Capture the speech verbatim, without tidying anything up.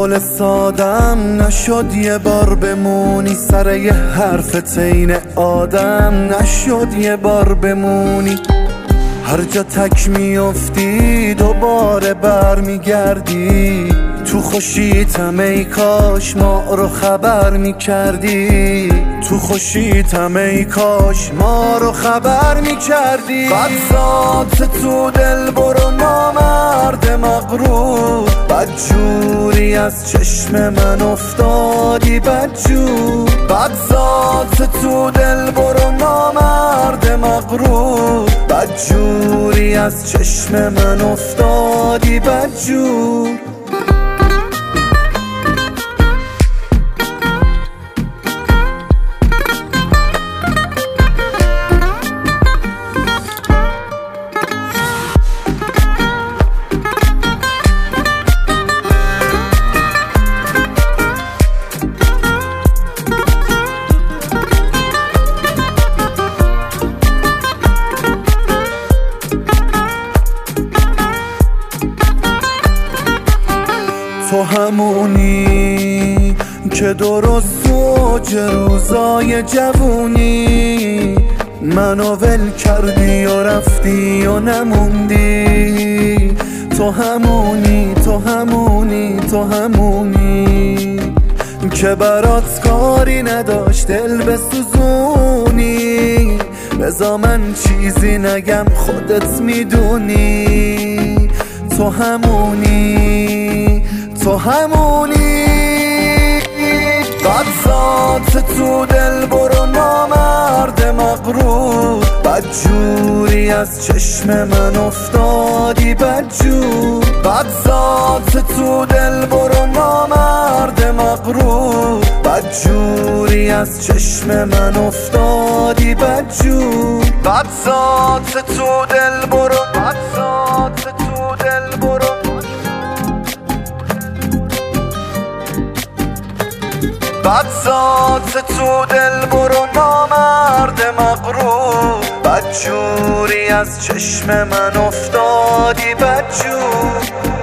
گل سادم نشد یه بار بمونی سر یه حرف تین آدم، نشد یه بار بمونی. هر جا تک میافتی دوباره بر میگردی، تو خوشیتم ای کاش ما رو خبر میکردی، تو خوشیتم ای کاش ما رو خبر میکردی. بد ذات تو دل برو نامرد مغرور، بد جوری از چشم من افتادی بدجور. بد ذات تو دل برو نامرد مغرور، بد جوری از چشم من افتادی بدجور. تو همونی که درست اوج روزای جوونی منو ول کردی و رفتی و نموندی. تو همونی تو همونی تو همونی که برات کاری نداشت دل بسوزونی. بذار من چیزی نگم خودت میدونی. تو همونی تو همونی بد ذات تو دل برو نامرد مغرور، بد جوری از چشم من افتادی بدجور. بد ذات تو دل برو نامرد مغرور، بد جوری از چشم من افتادی بدجور. بد ذات تو دل برو بد ذات تو دل برو بد ذات تو دل برو نامرد مغرور، بد جوری از چشم من افتادی بدجور.